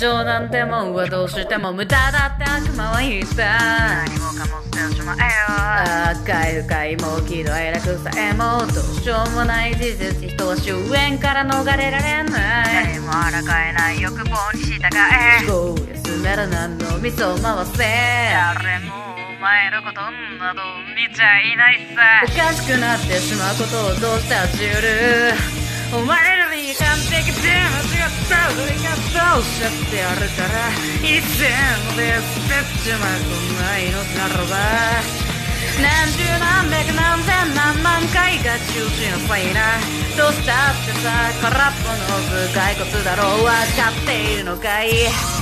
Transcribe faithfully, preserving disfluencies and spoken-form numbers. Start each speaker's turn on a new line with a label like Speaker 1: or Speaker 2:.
Speaker 1: 冗談でもはどうしても無駄だって悪魔は言った。
Speaker 2: 何もかも捨ておしまえよ。
Speaker 1: 赤い深いもう喜怒哀楽さえもどうしようもない事実、人は終焉から逃れられない。
Speaker 2: 誰も抗えない欲望に従え。
Speaker 1: 思考を休める何のみそ回せ。
Speaker 2: 誰もお前のことなど見ちゃいないさ。
Speaker 1: おかしくなってしまうことをどうして味うる。お前らに完璧で間違った俺がどうしちゃってやるから一線で捨てちまうこんな命ならば何十何百何千何万回が中止のさいな。どうしたってさ空っぽの頭蓋骨だろう分かっているのかい。